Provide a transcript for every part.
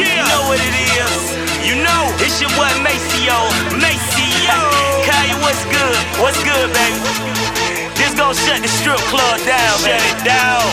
You know what it is. You know, it's your boy Maceo. Kaya, what's good? What's good, baby? This gon' shut the strip club down, baby. Shut it down.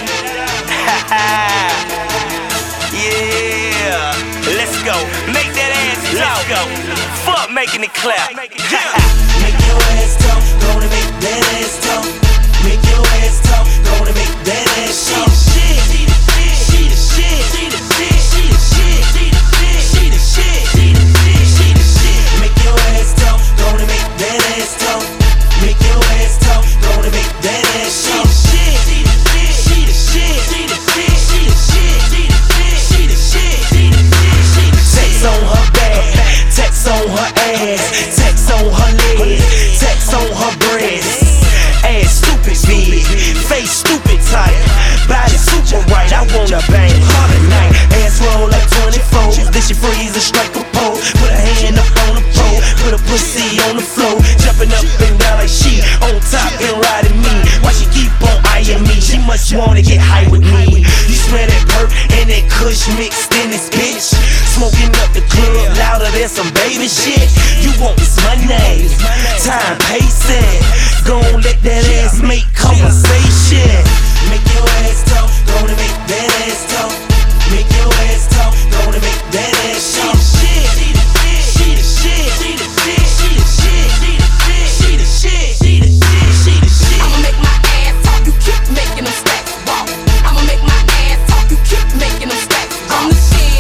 Yeah, let's go. Make that ass talk. Let's go. Fuck making it clap. Make your ass talk, gonna make that ass talk. Make your ass talk, gonna make that ass talk. She the shit, she the shit, she the shit, she the shit, she the shit, she the shit, she the shit, she the shit. Make your ass talk, gonna make that ass talk. Make your ass talk, gonna make that ass talk. She the shit, she the shit, she the shit, she the shit, she the shit, she the shit, she the shit, she the shit. Text on her back, text on her ass, text on her legs, text on her breasts. Ass stupid big, face stupid tight, body super right. I wanna bang her tonight. Ass roll like 24, then she freeze and strike a pose. Put her hand up on the pole, put her pussy on the floor, jumping up and down like she on top and riding me. Why she keep on eyeing me? She must wanna get high with me. You smell that perk and that kush mixed in this bitch. Smoking up the club louder than some baby shit. You want this money, time pacing. Gon' let that ass make conversation. Make your ass talk, gonna make that ass talk. Make your ass talk, gonna make that ass talk. She the shit, she the shit, she the shit, she the shit, she the shit, she the shit, she the shit, she the shit. I'ma make my ass talk, you keep making them stacks walk. I'ma make my ass talk, you keep making them stacks. I'm the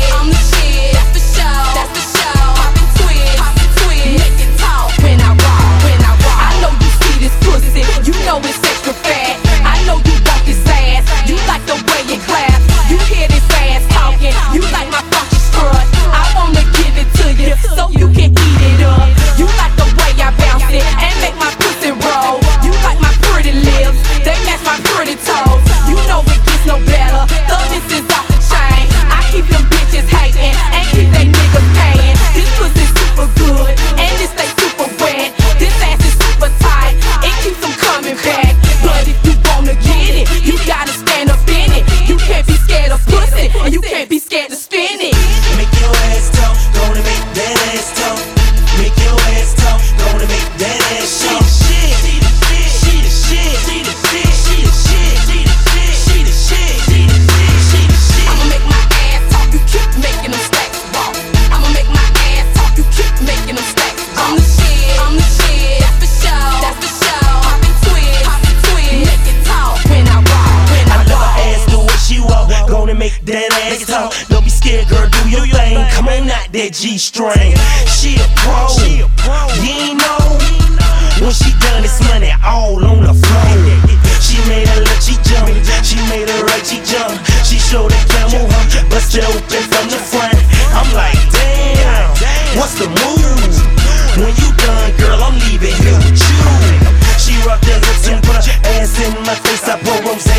shit, that's for sure, that's for sure. Poppin' twist, make it talk when I walk, when I walk. I know you see this pussy, you know it's extra fat. I know you want this ass, you like the way it claps. You hear this ass talking, you like my funky strut. I wanna give it to you, so you can eat it up. You like the way I bounce it and make my pussy roll. You like my pretty lips, they match my pretty toes. You know it gets no better, this is off the chain. I keep them bitches hating and keep they niggas paying. This pussy super good and this they super wet. This ass is super tight, it keeps them coming back. But if you wanna get it, you gotta stand up in it. You can't be scared of pussy and you can't be scared to spin it. Make your ass talk, gonna make that ass talk. Make your ass talk, gonna make that ass talk. She the shit, she the shit, she the shit, she the shit, she the shit, she the shit, she the shit, she the shit. I'ma make my ass talk, you keep making them stacks walk. I'ma make my ass talk, you keep making them stacks. I'm the shit, that's for sure, that's for sure. Poppin' twist, make it talk when I walk, when I I love walk. her ass the way she walk, gonna make that ass talk. Don't be scared, girl, do your thing. Come on out that G-string. She a pro, you ain't know. When she done, it's money all on the floor. She made her left cheek jump, she made her right cheek jump. She showed that camel hump, bust it open from the front. I'm like, damn, what's the move? When you done, girl, I'm leaving here with you. She rocked as a 10, put her ass in my face, I pour rose